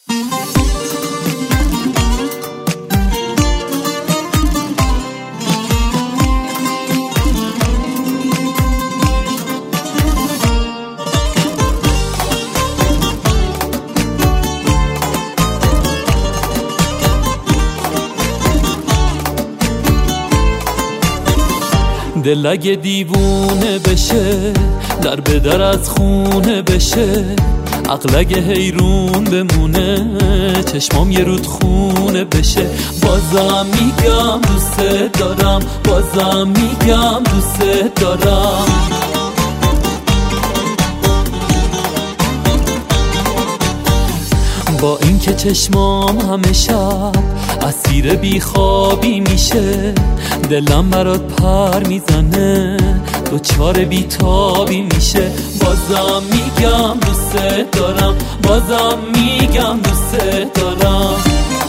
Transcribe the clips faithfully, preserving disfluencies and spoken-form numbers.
دل اگه دیوونه بشه، در به در از خونه بشه، عقل اگه حیرون بمونه، چشمام یه رود خونه بشه. بازم میگم دوست دارم، بازم میگم دوست دارم. با اینکه چشمام همه شب اسیر بیخوابی میشه، دلم برات پر میزنه، دوچار بیتابی میشه. بازم میگم دوست دارم، بازم میگم دوست دارم.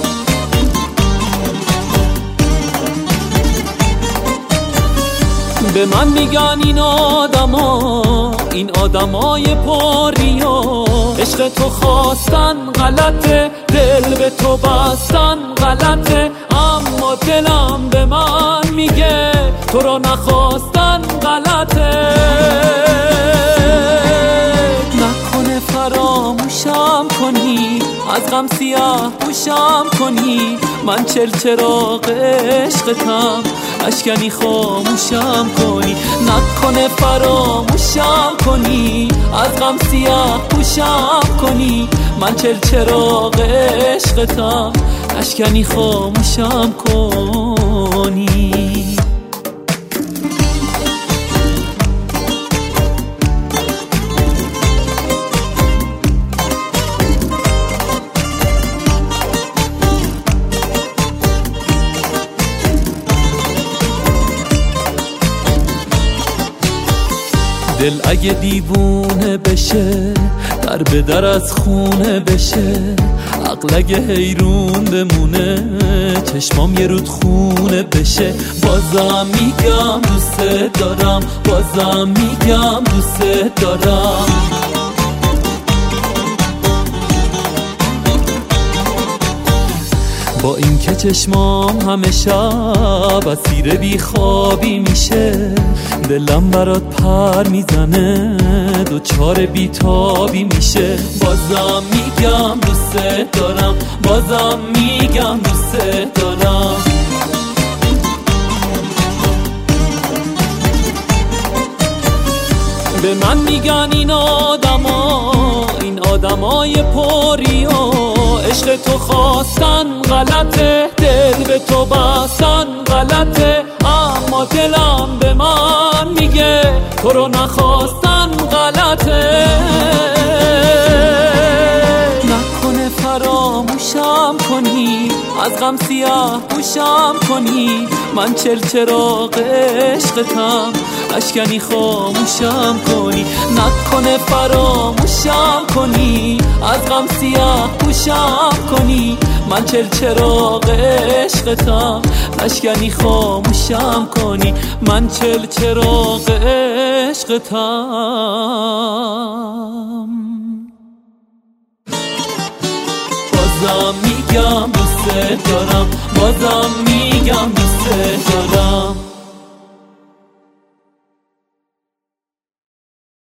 به من میگن این آدما، این آدمای پرریا، عشق تو خواستن غلطه، دل به تو بستن غلطه، اما دلم به من میگه تو رو نخواستن غلطه. نکنه فراموشم کنی، از غم سیاه پوشم کنی، من چل چراغ عشقتم، اشکنی خاموشم کنی. نکنه فراموشم کنی، از غم سیاه پوشم کنی، من چل چراغ عشقتم، اشکنی خاموشم کنی. دل اگه دیوونه بشه، در به در از خونه بشه، عقل اگه حیرون بمونه، چشمام یه رود خونه بشه. بازم میگم دوست دارم، بازم میگم دوست دارم. با اینکه چشمام همه شب اسیر بیخوابی میشه، دلم برات پر میزنه، دوچار بیتابی میشه. بازم میگم دوست دارم، بازم میگم دوست دارم. به من میگن این آدما، این آدمای پرریا، عشق تو خواستن غلطه، دل به تو بستن غلطه، اما دلم به من میگه تو رو نخواستن غلطه. نکنه فراموشم کنی، از غم سیاه پوشم کنی، من چل چراغ عشقتم، اشکنی خاموشم کنی. نکنه فراموشم کنی، از غم سیاه پوشم کنی، من چل چراغ عشقتم، اشکنی خاموشم کنی، من چل چراغ عشقتم. بازم میگم دوست دارم، بازم میگم دوست دارم.